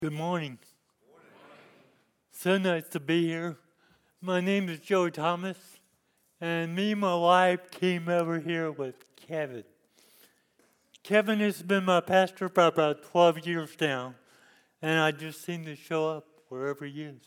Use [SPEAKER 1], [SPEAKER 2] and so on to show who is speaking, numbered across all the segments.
[SPEAKER 1] Good morning. So nice to be here. My name is Joe Thomas, and me and my wife came over here with Kevin. Kevin has been my pastor for about 12 years now, and I just seem to show up wherever he is.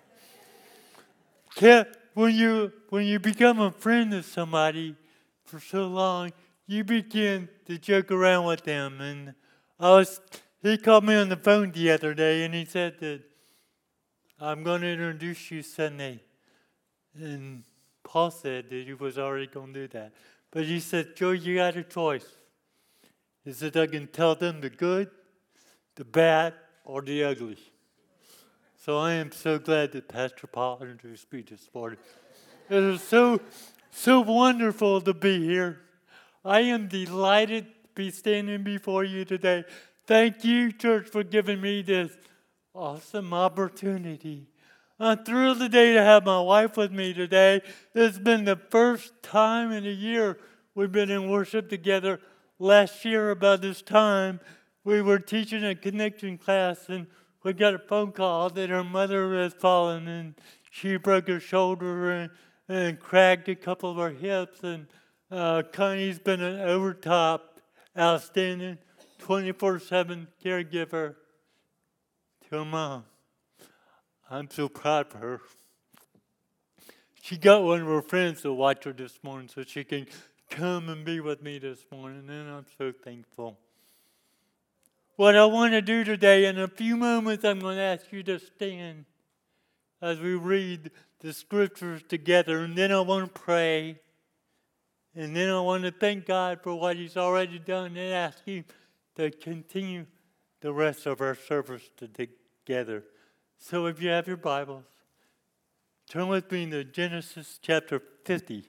[SPEAKER 1] When you become a friend of somebody for so long, you begin to joke around with them. And he called me on the phone the other day, and he said that I'm going to introduce you Sunday. And Paul said that he was already going to do that. But he said, Joe, you got a choice. He said, I can tell them the good, the bad, or the ugly. So I am so glad that Pastor Paul introduced me this morning. It is so wonderful to be here. I am delighted to be standing before you today. Thank you, church, for giving me this awesome opportunity. I'm thrilled today to have my wife with me today. It's been the first time in a year we've been in worship together. Last year, about this time, we were teaching a connection class, and we got a phone call that her mother has fallen, and she broke her shoulder and cracked a couple of her hips. And Connie's been an overtop, outstanding, 24/7 caregiver to her mom. I'm so proud of her. She got one of her friends to watch her this morning so she can come and be with me this morning, and I'm so thankful. What I want to do today, in a few moments, I'm going to ask you to stand as we read the scriptures together, and then I want to pray, and then I want to thank God for what He's already done, and ask you to continue the rest of our service together. So if you have your Bibles, turn with me to Genesis chapter 50,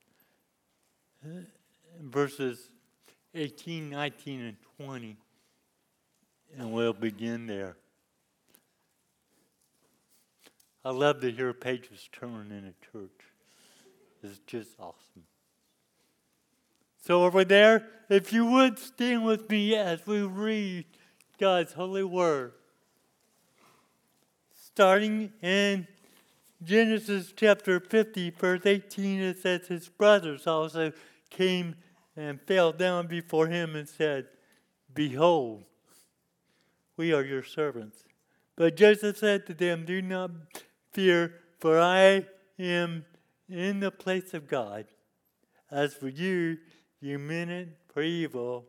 [SPEAKER 1] verses 18, 19, and 20. And we'll begin there. I love to hear pages turn in a church. It's just awesome. So over there, if you would stand with me as we read God's holy word. Starting in Genesis chapter 50, verse 18, it says, his brothers also came and fell down before him and said, behold, we are your servants. But Joseph said to them, do not fear, for I am in the place of God. As for you, you meant it for evil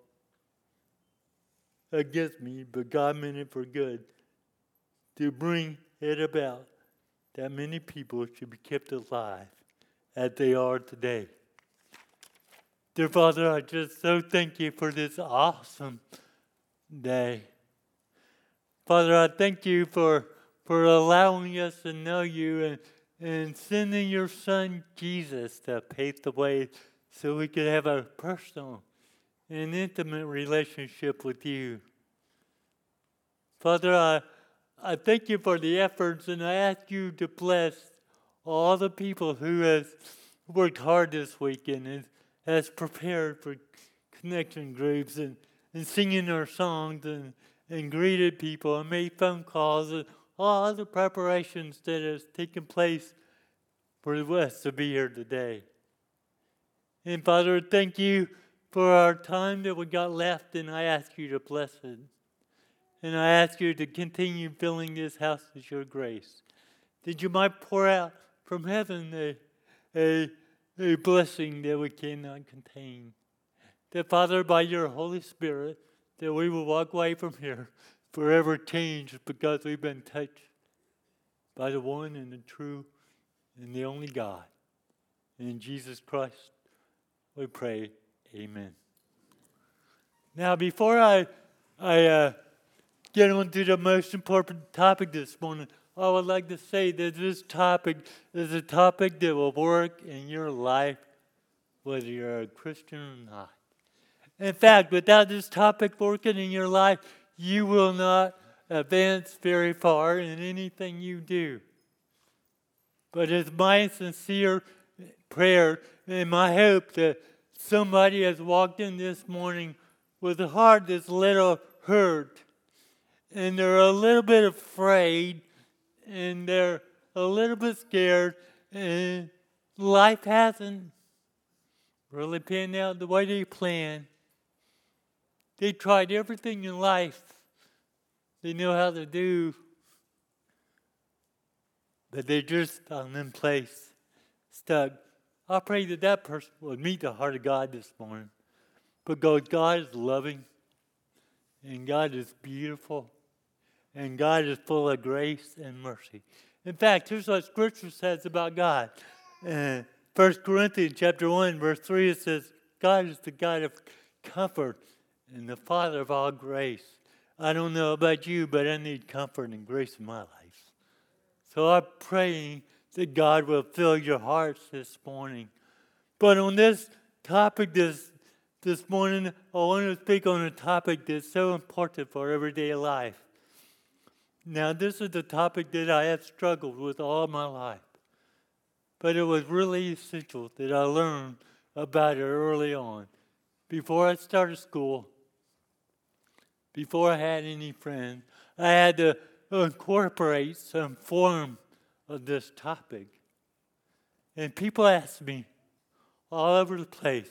[SPEAKER 1] against me, but God meant it for good, to bring it about that many people should be kept alive as they are today. Dear Father, I just so thank you for this awesome day. Father, I thank you for allowing us to know you and sending your Son Jesus to pave the way so we could have a personal and intimate relationship with you. Father, I thank you for the efforts, and I ask you to bless all the people who has worked hard this week and has prepared for connection groups and singing our songs and greeted people and made phone calls and all the preparations that has taken place for us to be here today. And Father, thank you for our time that we got left, and I ask you to bless it. And I ask you to continue filling this house with your grace, that you might pour out from heaven a blessing that we cannot contain. That, Father, by your Holy Spirit, that we will walk away from here forever changed because we've been touched by the one and the true and the only God. In Jesus Christ, we pray, amen. Now, before I get on to the most important topic this morning, I would like to say that this topic is a topic that will work in your life whether you're a Christian or not. In fact, without this topic working in your life, you will not advance very far in anything you do. But it's my sincere prayer and my hope that somebody has walked in this morning with a heart that's a little hurt and they're a little bit afraid, and they're a little bit scared, and life hasn't really panned out the way they planned. They tried everything in life they know how to do, but they're just found in place, stuck. I pray that that person would meet the heart of God this morning, because God is loving, and God is beautiful, and God is full of grace and mercy. In fact, here's what Scripture says about God. 1 Corinthians chapter 1, verse 3, it says, God is the God of comfort and the Father of all grace. I don't know about you, but I need comfort and grace in my life. So I'm praying that God will fill your hearts this morning. But on this topic this morning, I want to speak on a topic that's so important for everyday life. Now, this is a topic that I have struggled with all my life. But it was really essential that I learned about it early on. Before I started school, before I had any friends, I had to incorporate some form of this topic. And people ask me all over the place,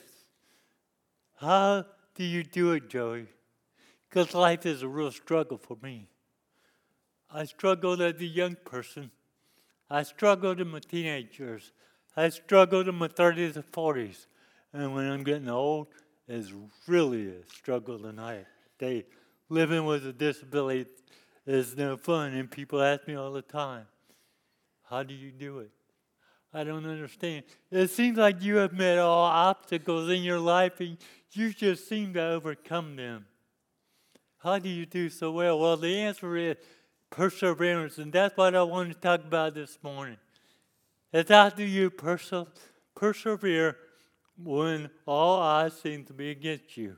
[SPEAKER 1] how do you do it, Joey? Because life is a real struggle for me. I struggled as a young person. I struggled in my teenage years. I struggled in my 30s and 40s. And when I'm getting old, it's really a struggle tonight. Living with a disability is no fun, and people ask me all the time, how do you do it? I don't understand. It seems like you have met all obstacles in your life, and you just seem to overcome them. How do you do so well? Well, the answer is perseverance, and that's what I want to talk about this morning. It's how do you persevere when all odds seem to be against you?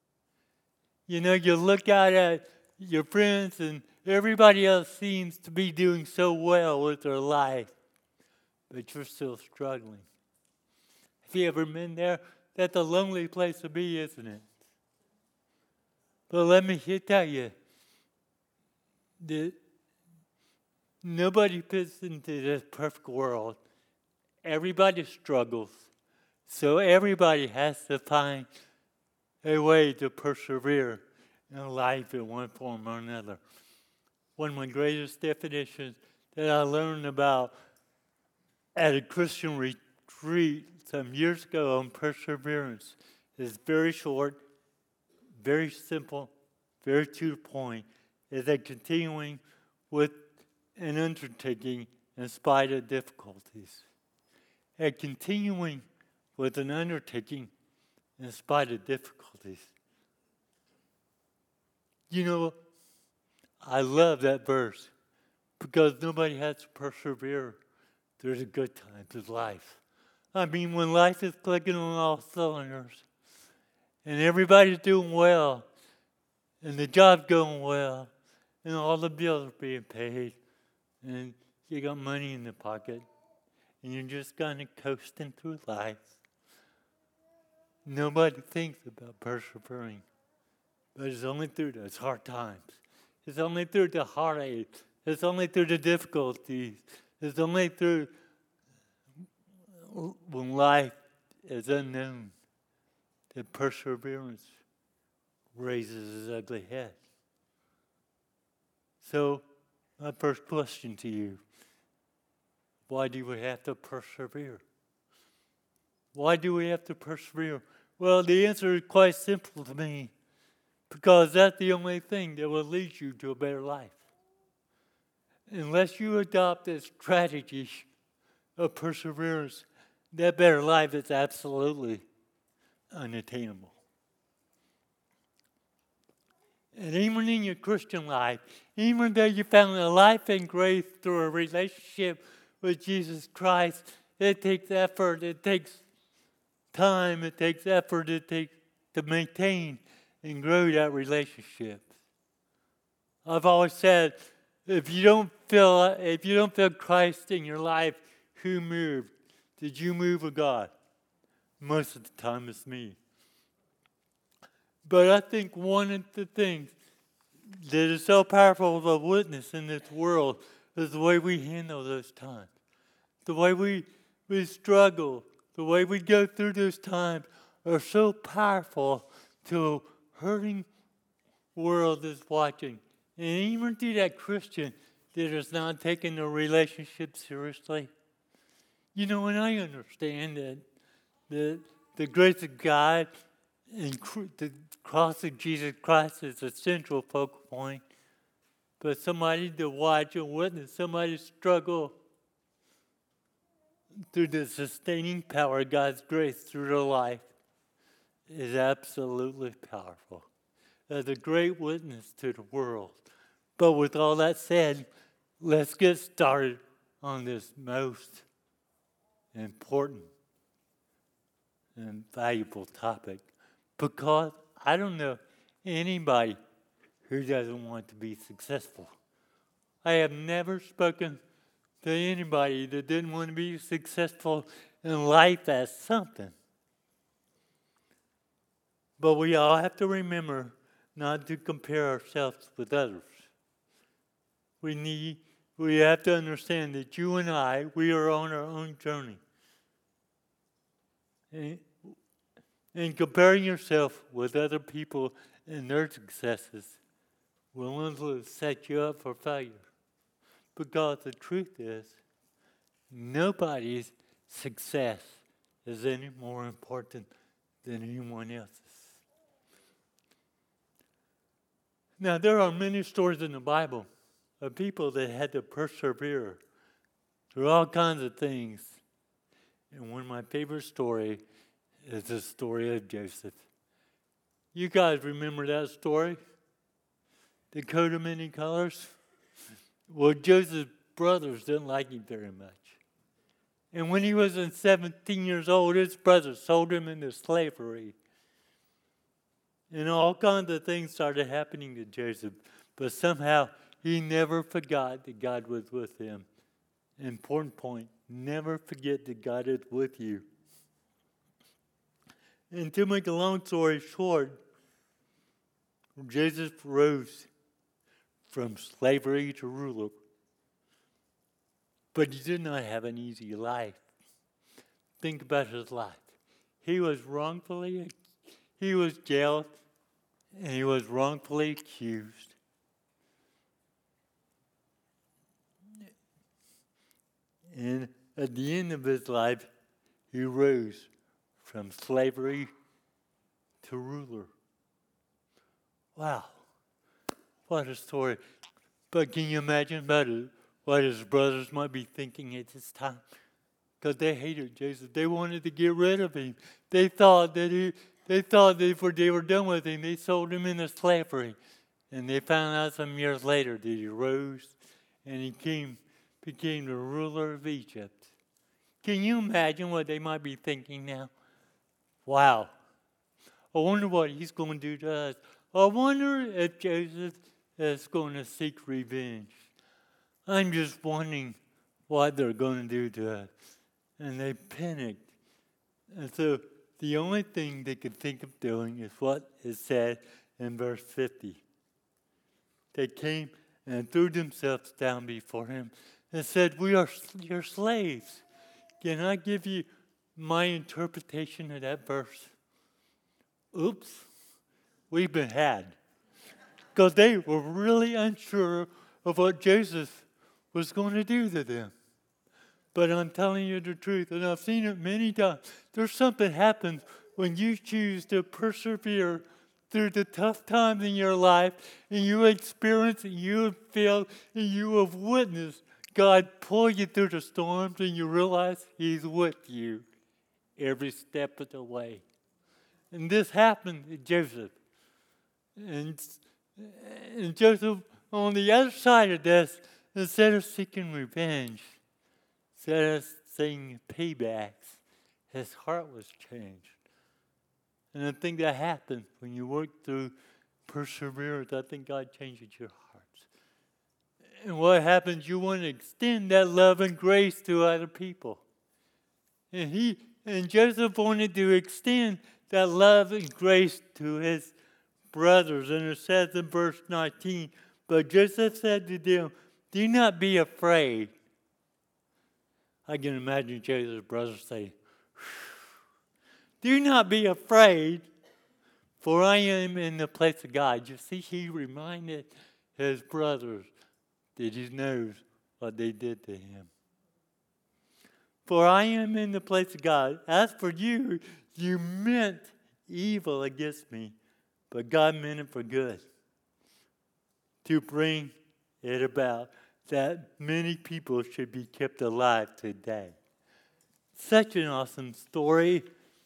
[SPEAKER 1] You know, you look out at your friends and everybody else seems to be doing so well with their life, but you're still struggling. Have you ever been there? That's a lonely place to be, isn't it? But let me tell you, that nobody fits into this perfect world. Everybody struggles. So everybody has to find a way to persevere in life in one form or another. One of my greatest definitions that I learned about at a Christian retreat some years ago on perseverance is very short, very simple, very to the point, is that continuing with an undertaking in spite of difficulties. And continuing with an undertaking in spite of difficulties. You know, I love that verse because nobody has to persevere through the good times of life. I mean, when life is clicking on all cylinders and everybody's doing well and the job's going well and all the bills are being paid and you got money in the pocket and you're just kind of coasting through life, nobody thinks about persevering. But it's only through those hard times. It's only through the heartache. It's only through the difficulties. It's only through when life is unknown that perseverance raises its ugly head. So, my first question to you, why do we have to persevere? Why do we have to persevere? Well, the answer is quite simple to me. Because that's the only thing that will lead you to a better life. Unless you adopt a strategy of perseverance, that better life is absolutely unattainable. And even in your Christian life, even though you found a life in grace through a relationship with Jesus Christ, it takes effort, it takes time, it takes effort, it takes to maintain and grow that relationship. I've always said, if you don't feel Christ in your life, who moved? Did you move with God? Most of the time it's me. But I think one of the things that is so powerful of a witness in this world is the way we handle those times. The way we struggle, the way we go through those times are so powerful to a hurting world that's watching. And even to that Christian that is not taking the relationship seriously. You know, and I understand that the grace of God and the cross of Jesus Christ is a central focal point. But somebody to watch and witness somebody struggle through the sustaining power of God's grace through their life is absolutely powerful. As a great witness to the world. But with all that said, let's get started on this most important and valuable topic. Because I don't know anybody who doesn't want to be successful. I have never spoken to anybody that didn't want to be successful in life as something. But we all have to remember not to compare ourselves with others. We have to understand that you and I, we are on our own journey. And comparing yourself with other people and their successes will only set you up for failure. Because the truth is, nobody's success is any more important than anyone else's. Now, there are many stories in the Bible of people that had to persevere through all kinds of things. And one of my favorite stories is the story of Joseph. You guys remember that story? The coat of many colors? Well, Joseph's brothers didn't like him very much. And when he was 17 years old, his brothers sold him into slavery. And all kinds of things started happening to Joseph. But somehow, he never forgot that God was with him. Important point, never forget that God is with you. And to make a long story short, Joseph rose from slavery to ruler. But he did not have an easy life. Think about his life. He was jailed, and he was wrongfully accused. And at the end of his life, he rose from slavery to ruler. Wow, what a story. But can you imagine what his brothers might be thinking at this time? Because they hated Joseph. They wanted to get rid of him. They thought that if they were done with him, they sold him into slavery. And they found out some years later that he rose and he became the ruler of Egypt. Can you imagine what they might be thinking now? Wow, I wonder what he's going to do to us. I wonder if Joseph is going to seek revenge. I'm just wondering what they're going to do to us. And they panicked. And so the only thing they could think of doing is what is said in verse 50. They came and threw themselves down before him and said, "We are your slaves." Can I give you my interpretation of that verse? Oops, we've been had. Because they were really unsure of what Joseph was going to do to them. But I'm telling you the truth, and I've seen it many times. There's something happens when you choose to persevere through the tough times in your life, and you experience and you have felt and you have witnessed God pull you through the storms, and you realize He's with you every step of the way. And this happened to Joseph. And Joseph, on the other side of this, instead of seeking revenge, instead of seeking paybacks, his heart was changed. And I think that happens when you work through perseverance. I think God changes your hearts. And what happens, you want to extend that love and grace to other people. And Joseph wanted to extend that love and grace to his brothers. And it says in verse 19, but Joseph said to them, do not be afraid. I can imagine Joseph's brothers saying, do not be afraid, for I am in the place of God. You see, he reminded his brothers that he knows what they did to him. For I am in the place of God. As for you, you meant evil against me, but God meant it for good, to bring it about that many people should be kept alive today. Such an awesome story.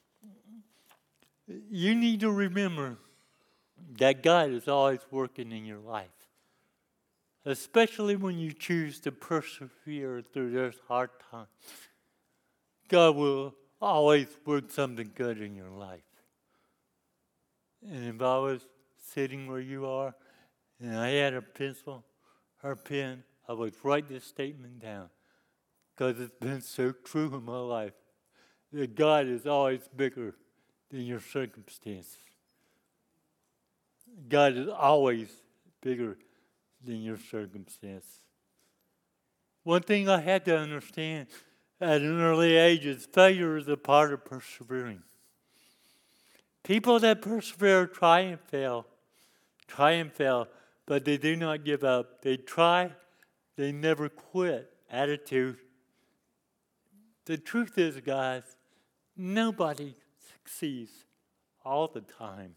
[SPEAKER 1] You need to remember that God is always working in your life, especially when you choose to persevere through those hard times. God will always work something good in your life. And if I was sitting where you are and I had a pencil or pen, I would write this statement down, because it's been so true in my life that God is always bigger than your circumstances. God is always bigger than your circumstance. One thing I had to understand at an early age is failure is a part of persevering. People that persevere try and fail, but they do not give up. They try, they never quit attitude. The truth is, guys, nobody succeeds all the time.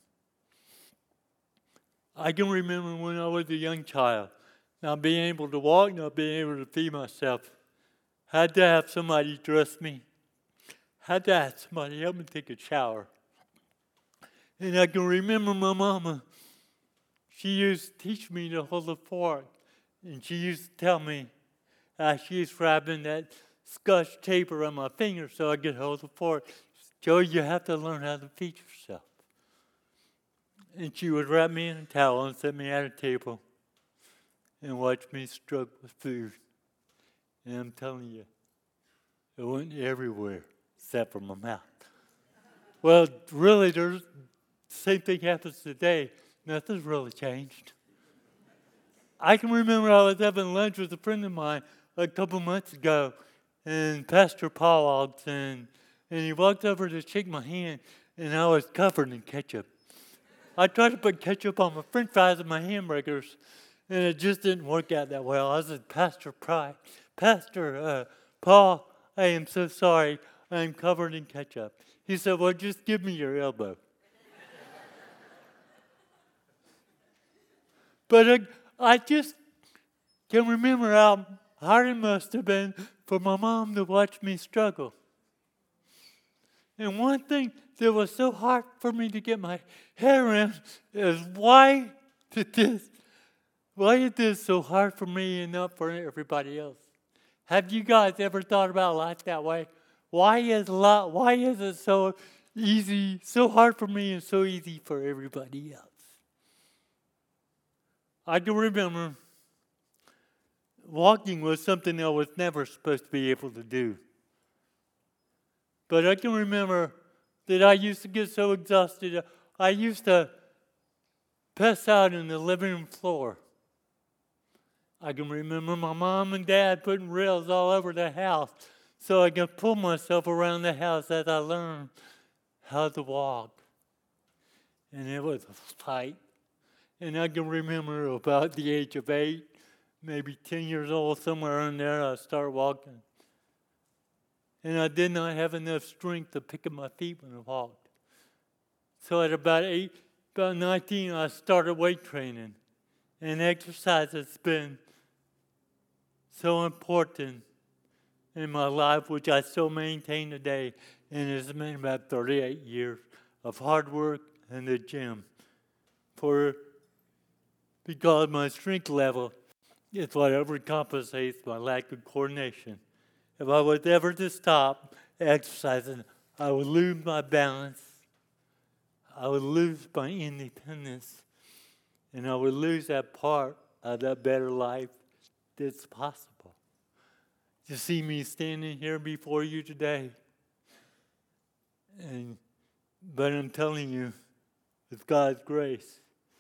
[SPEAKER 1] I can remember when I was a young child, not being able to walk, not being able to feed myself. Had to have somebody dress me. Had to have somebody help me take a shower. And I can remember my mama. She used to teach me to hold a fork. And she used to tell me, she was wrapping that Scotch tape around my finger so I could hold the fork. Joe, you have to learn how to feed yourself. And she would wrap me in a towel and set me at a table and watch me struggle with food. And I'm telling you, it went everywhere except for my mouth. Well, really, the same thing happens today. Nothing's really changed. I can remember I was having lunch with a friend of mine a couple months ago, and Pastor Paul walked in, and he walked over to shake my hand, and I was covered in ketchup. I tried to put ketchup on my french fries and my hamburgers, and it just didn't work out that well. I said, Pastor Paul, I am so sorry. I am covered in ketchup. He said, well, just give me your elbow. But I just can remember how hard it must have been for my mom to watch me struggle. And one thing that was so hard for me to get my head around is why is this so hard for me and not for everybody else? Have you guys ever thought about life that way? Why is it so easy, so hard for me and so easy for everybody else? I can remember walking was something I was never supposed to be able to do. But I can remember that I used to get so exhausted, I used to pass out in the living room floor. I can remember my mom and dad putting rails all over the house so I could pull myself around the house as I learned how to walk. And it was a fight. And I can remember about the age of 8, maybe 10 years old, somewhere in there, I started walking. And I did not have enough strength to pick up my feet when I walked. So at about 19, I started weight training. And exercise has been so important in my life, which I still maintain today. And it's been about 38 years of hard work in the gym. Because my strength level is what overcompensates my lack of coordination. If I was ever to stop exercising, I would lose my balance, I would lose my independence, and I would lose that part of that better life that's possible. You see me standing here before you today, but I'm telling you, with God's grace,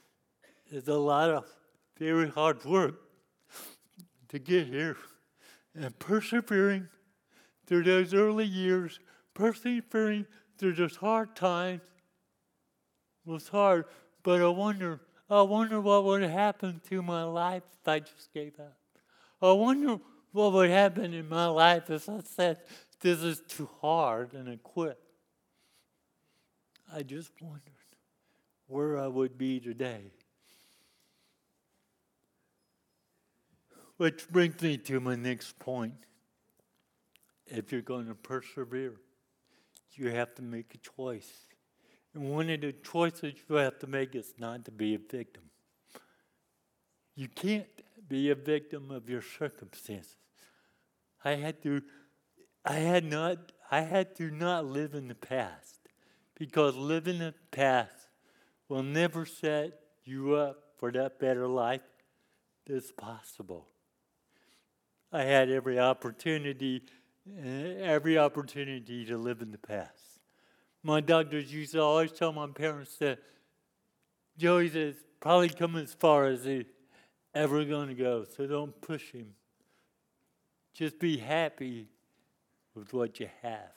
[SPEAKER 1] is a lot of very hard work to get here. And persevering through those early years, persevering through those hard times was hard. But I wonder what would happen to my life if I just gave up. I wonder what would happen in my life if I said, this is too hard, and I quit. I just wondered where I would be today. Which brings me to my next point. If you're going to persevere, you have to make a choice. And one of the choices you have to make is not to be a victim. You can't be a victim of your circumstances. I had to not live in the past, because living in the past will never set you up for that better life that's possible. I had every opportunity to live in the past. My doctors used to always tell my parents that Joey's is probably coming as far as he's ever going to go, so don't push him. Just be happy with what you have.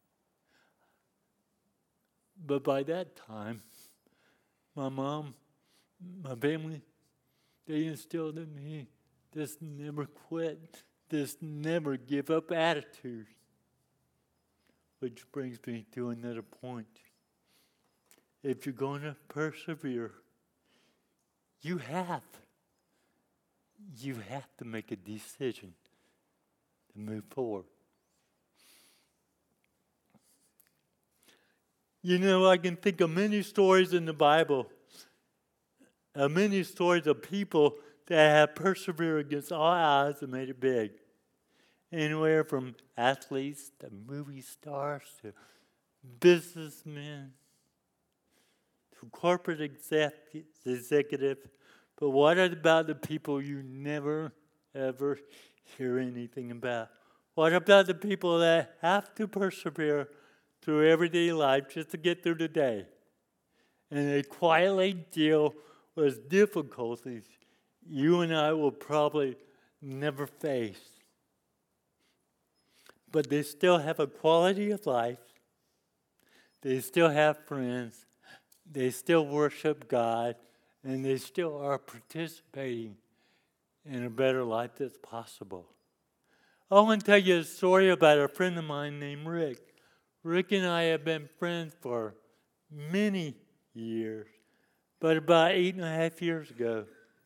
[SPEAKER 1] But by that time, my mom, my family, they instilled in me this never quit, this never give up attitude. Which brings me to another point. If you're going to persevere, you have to make a decision to move forward. You know, I can think of many stories in the Bible, many stories of people that have persevered against all odds and made it big. Anywhere from athletes to movie stars to businessmen to corporate executives. But what about the people you never, ever hear anything about? What about the people that have to persevere through everyday life just to get through the day? And they quietly deal with difficulties you and I will probably never face. But they still have a quality of life. They still have friends. They still worship God. And they still are participating in a better life that's possible. I want to tell you a story about a friend of mine named Rick. Rick and I have been friends for many years. But about 8.5 years ago,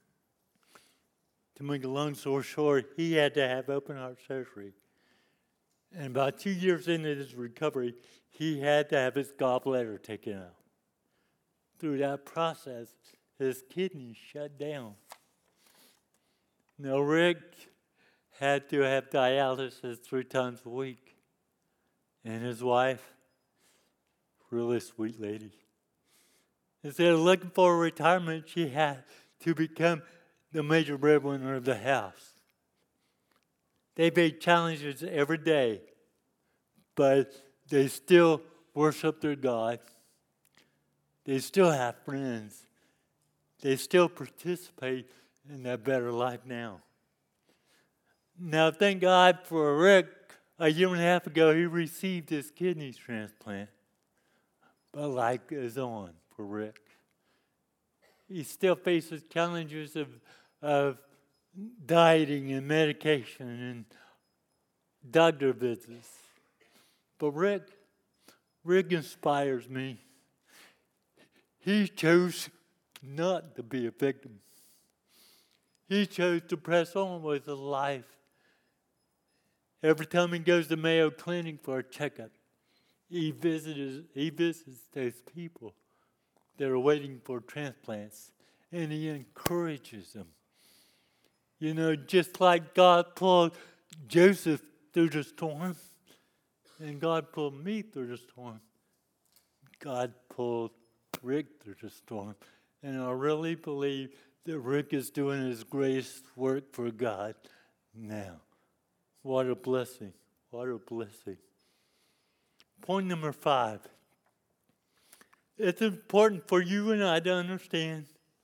[SPEAKER 1] to make a long story short, he had to have open heart surgery. And about 2 years into his recovery, he had to have his gallbladder taken out. Through that process, his kidneys shut down. Now, Rick had to have dialysis 3 times a week. And his wife, really sweet lady, instead of looking for retirement, she had to become the major breadwinner of the house. They made challenges every day, but they still worship their God. They still have friends. They still participate in that better life now. Now, thank God for Rick. 1.5 years ago, he received his kidney transplant. But life goes on for Rick. He still faces challenges of dieting and medication and doctor visits. But Rick inspires me. He chose not to be a victim. He chose to press on with his life. Every time he goes to Mayo Clinic for a checkup, he visits those people that are waiting for transplants, and he encourages them. You know, just like God pulled Joseph through the storm, and God pulled me through the storm, God pulled Rick through the storm. And I really believe that Rick is doing his greatest work for God now. What a blessing. What a blessing. Point number 5. It's important for you and I to understand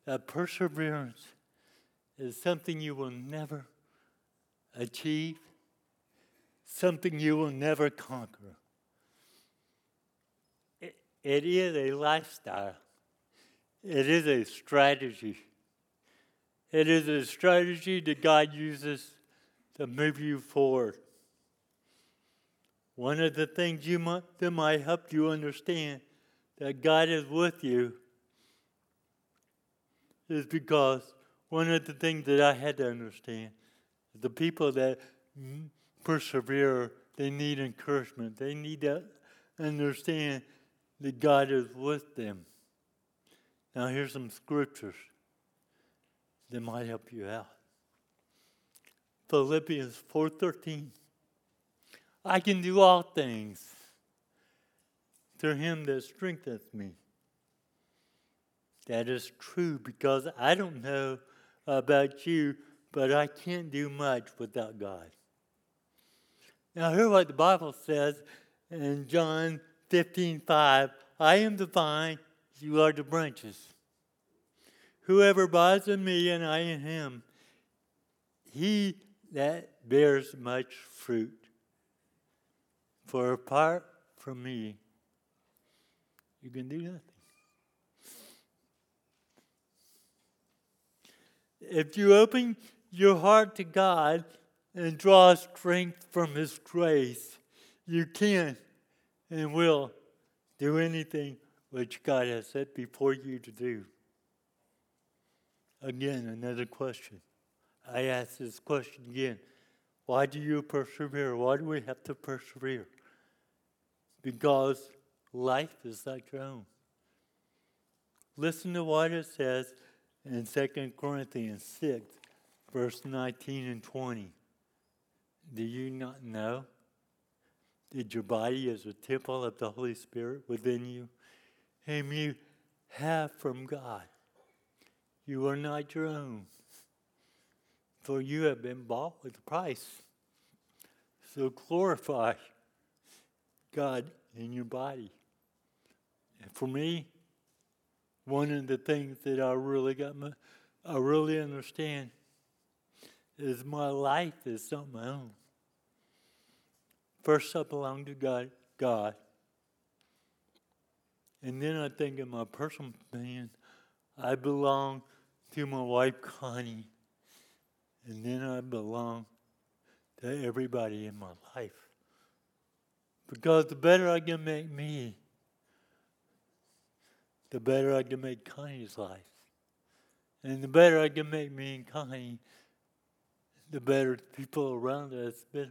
[SPEAKER 1] that perseverance is something you will never achieve, something you will never conquer. It is a lifestyle. It is a strategy. It is a strategy that God uses to move you forward. One of the things that might help you understand that God is with you is because one of the things that I had to understand is the people that persevere, they need encouragement. They need to understand that God is with them. Now here's some scriptures that might help you out. Philippians 4:13. I can do all things through him that strengthens me. That is true because I don't know about you, but I can't do much without God. Now hear what the Bible says in John 15:5. I am the vine, you are the branches. Whoever abides in me and I in him, he that bears much fruit. For apart from me, you can do nothing. If you open your heart to God and draw strength from his grace, you can and will do anything which God has set before you to do. Again, another question. I ask this question again. Why do you persevere? Why do we have to persevere? Because life is like your own. Listen to what it says in 2 Corinthians 6, verse 19 and 20. Do you not know that your body is a temple of the Holy Spirit within you, whom you have from God? You are not your own, for you have been bought with a price. So glorify God in your body. And for me, one of the things that I really understand is my life is not my own. First, I belong to God. And then I think in my personal opinion, I belong to my wife, Connie. And then I belong to everybody in my life. Because the better I can make me, the better I can make Connie's life. And the better I can make me and Connie, the better people around us benefit.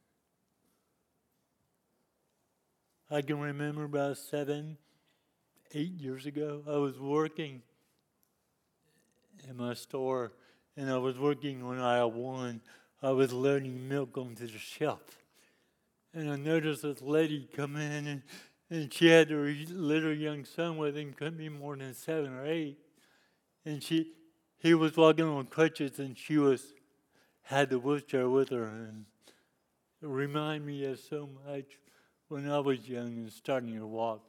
[SPEAKER 1] I can remember about 7, 8 years ago, I was working in my store, and I was working on aisle 1. I was loading milk onto the shelf. And I noticed this lady come in, and she had her little young son with him, couldn't be more than 7 or 8. And he was walking on crutches, and she had the wheelchair with her. And it reminded me of so much when I was young and starting to walk.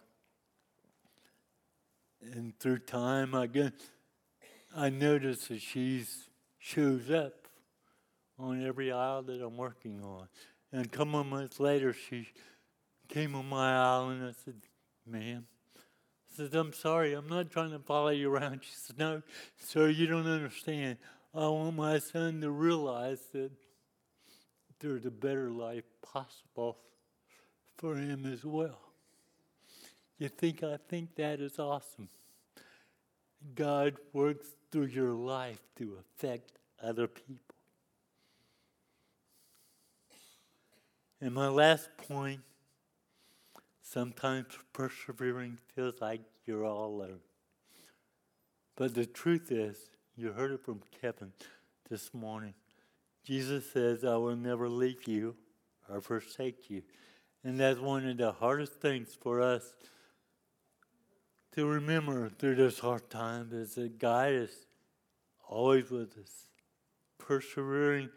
[SPEAKER 1] And through time, I noticed that she shows up on every aisle that I'm working on. And a couple of months later, she came on my aisle, and I said, ma'am, I said, I'm sorry, I'm not trying to follow you around. She said, no, sir, you don't understand. I want my son to realize that there's a better life possible for him as well. I think that is awesome. God works through your life to affect other people. And my last point, sometimes persevering feels like you're all alone. But the truth is, you heard it from Kevin this morning. Jesus says, I will never leave you or forsake you. And that's one of the hardest things for us to remember through this hard time, is that God is always with us. Persevering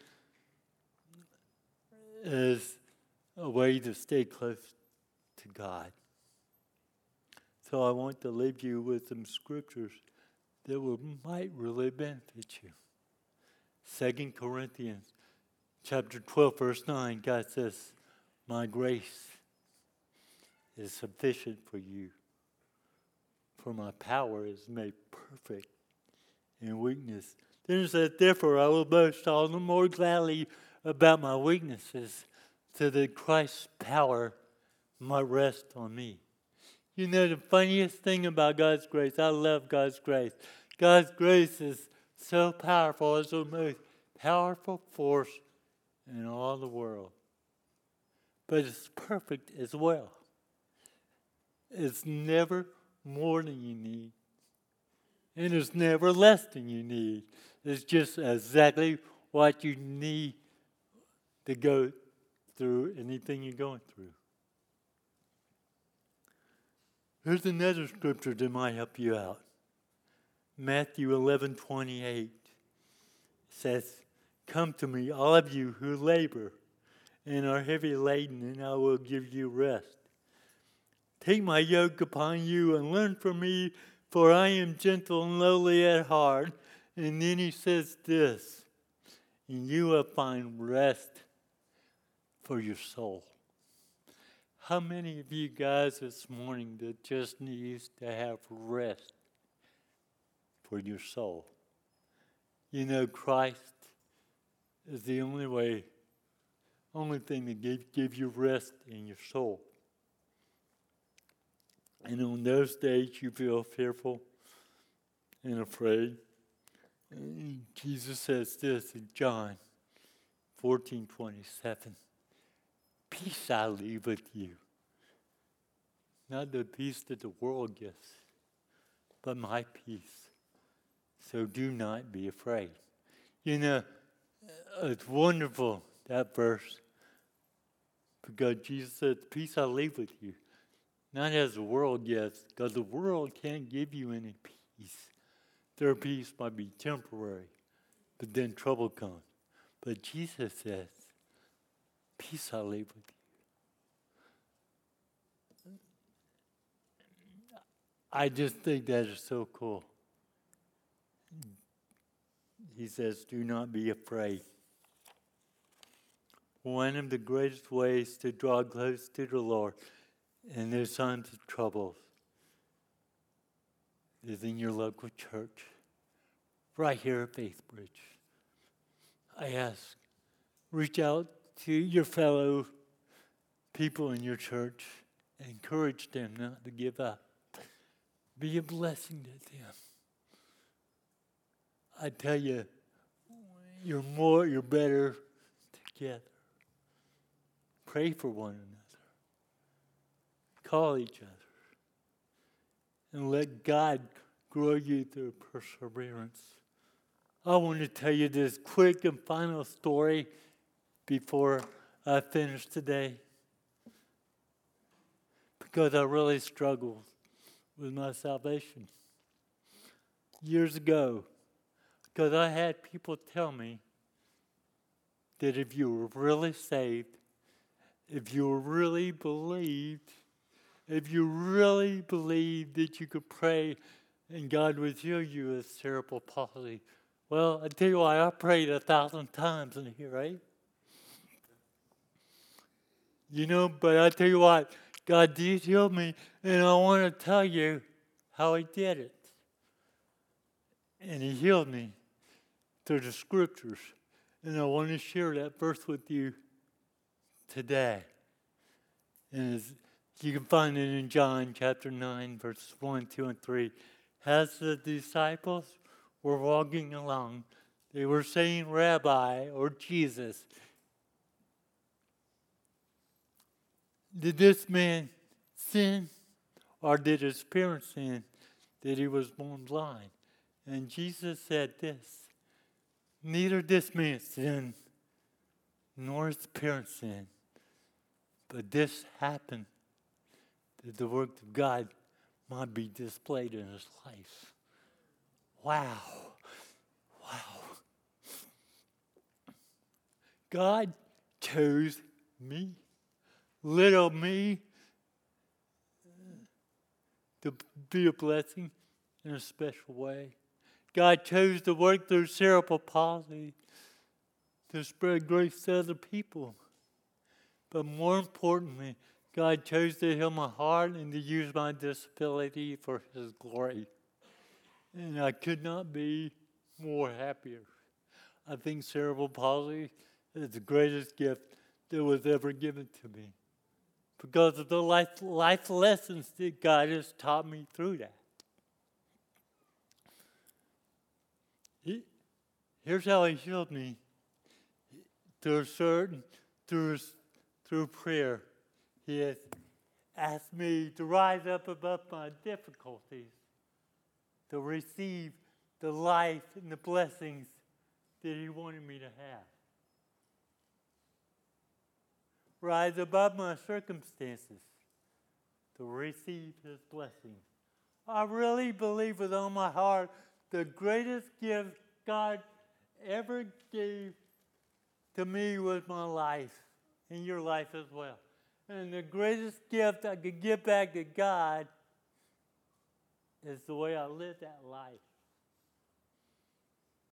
[SPEAKER 1] is a way to stay close to God. So I want to leave you with some scriptures might really benefit you. 2 Corinthians chapter 12, verse 9, God says, my grace is sufficient for you, for my power is made perfect in weakness. Then it says, therefore I will boast all the more gladly about my weaknesses, so that Christ's power might rest on me. You know the funniest thing about God's grace, I love God's grace. God's grace is so powerful, it's the most powerful force in all the world. But it's perfect as well. It's never more than you need. And it's never less than you need. It's just exactly what you need to go through anything you're going through. Here's another scripture that might help you out. Matthew 11:28 says, come to me, all of you who labor and are heavy laden, and I will give you rest. Take my yoke upon you and learn from me, for I am gentle and lowly at heart. And then he says this, and you will find rest for your soul. How many of you guys this morning that just needs to have rest for your soul? You know, Christ is the only thing that give you rest in your soul. And on those days you feel fearful and afraid. And Jesus says this in John 14:27. Peace I leave with you. Not the peace that the world gives, but my peace. So do not be afraid. You know, it's wonderful, that verse. Because Jesus said, peace I leave with you. Not as the world gives, because the world can't give you any peace. Their peace might be temporary, but then trouble comes. But Jesus says, peace I leave with you. I just think that is so cool. He says, do not be afraid. One of the greatest ways to draw close to the Lord in those times of troubles is in your local church, right here at Faith Bridge. I ask, reach out to your fellow people in your church, encourage them not to give up. Be a blessing to them. I tell you, you're better together. Pray for one another. Call each other. And let God grow you through perseverance. I want to tell you this quick and final story before I finish today. Because I really struggled with my salvation. Years ago, because I had people tell me that if you were really saved, if you really believed that you could pray and God would heal you of cerebral palsy. Well, I tell you what, I prayed 1,000 times in here, right? You know, but I tell you what, God did heal me, and I want to tell you how He did it. And He healed me through the Scriptures. And I want to share that verse with you today. And you can find it in John chapter 9, verses 1, 2, and 3. As the disciples were walking along, they were saying, Rabbi, or Jesus, did this man sin, or did his parents sin that he was born blind? And Jesus said this, neither this man sinned, nor his parents sinned, but this happened that the work of God might be displayed in his life. Wow. God chose me, little me, to be a blessing in a special way. God chose to work through cerebral palsy to spread grace to other people. But more importantly, God chose to heal my heart and to use my disability for His glory. And I could not be more happier. I think cerebral palsy is the greatest gift that was ever given to me because of the life lessons that God has taught me through that. Here's how He healed me. Through prayer. He has asked me to rise up above my difficulties, to receive the life and the blessings that He wanted me to have. Rise above my circumstances to receive His blessings. I really believe with all my heart the greatest gift God ever gave to me was my life and your life as well. And the greatest gift I could give back to God is the way I live that life.